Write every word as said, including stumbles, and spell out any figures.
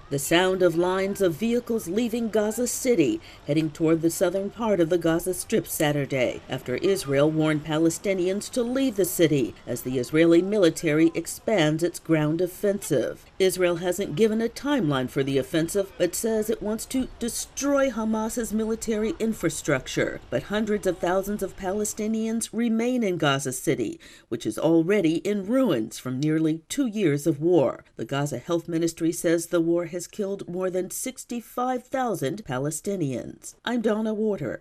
The sound of lines of vehicles leaving Gaza City, heading toward the southern part of the Gaza Strip Saturday, after Israel warned Palestinians to leave the city as the Israeli military expands its ground offensive. Israel hasn't given a timeline for the offensive, but says it wants to destroy Hamas's military infrastructure. But hundreds of thousands of Palestinians remain in Gaza City, which is already in ruins from nearly two years of war. The Gaza Health Ministry says the war has killed more than sixty-five thousand Palestinians. I'm Donna Warder.